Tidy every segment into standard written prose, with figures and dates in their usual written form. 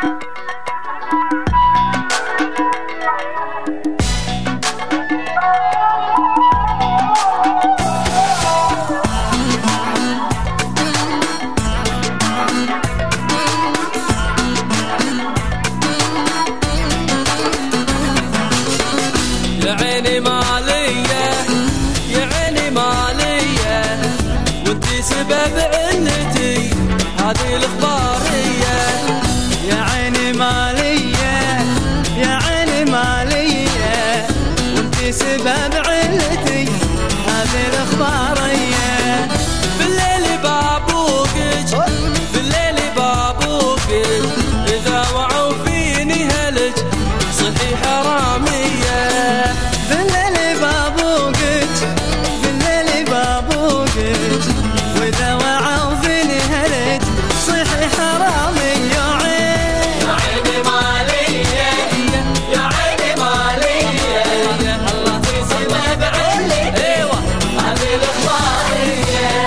يا عيني مالية يا عيني مالية وانتي سبب علتي هذه الاخبارية. يا عيني مالية يا عيني مالية وانتي سبب علتي هذه الاخبارية. بالليل بابوقك بالليل بابوقك اذا وعوا فيني هلج صحي حرامية. بالليل بابوقك بالليل بابوقك واذا وعوا فيني هلج صحي حرامي. يا عيني مالية يا عيني مالية الله في سبب علتي ايوه هذه الاخبارية.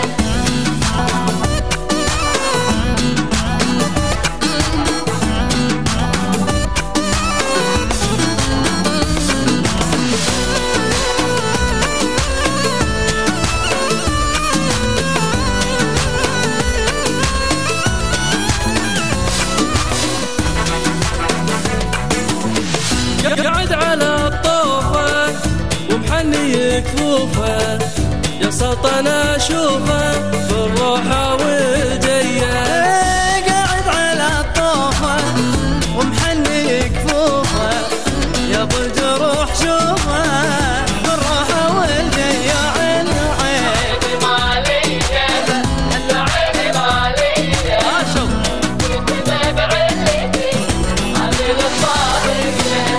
قاعد على الطوفة ومحني كفوفه يا سلطان اشوفه بالروحة والجية. قاعد على الطوفة ومحني كفوفه يا ابو الجروح شوفه بالروحة والجية. يا عيني عيني مالية يا عيني مالية اشوف سبب علتي هذه الاخبارية.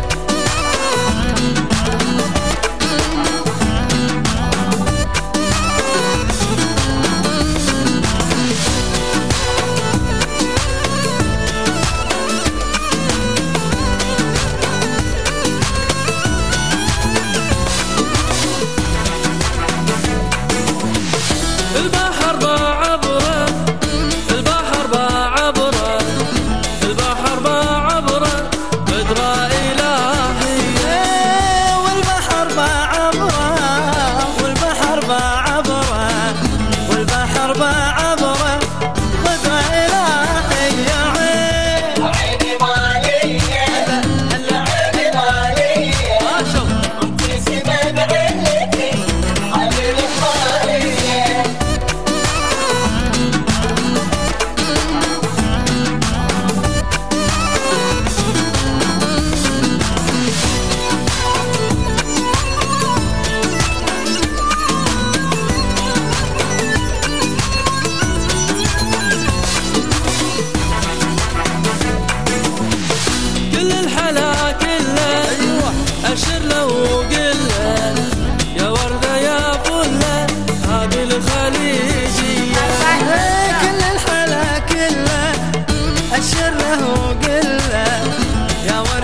البحر بعبره البحر بعبره البحر بعبره قدرة إلهية. والبحر بعبره والبحر بعبره والبحر بعبره قدرة إلهية. يا عيني مالية يا عيني مالية اشوف انتي سبب علتي هذه الاخبارية. كل الحلا كله أشر له وقله يا وردة يا فله هذه الخليجية. كل الحلا كله أشر له وقله يا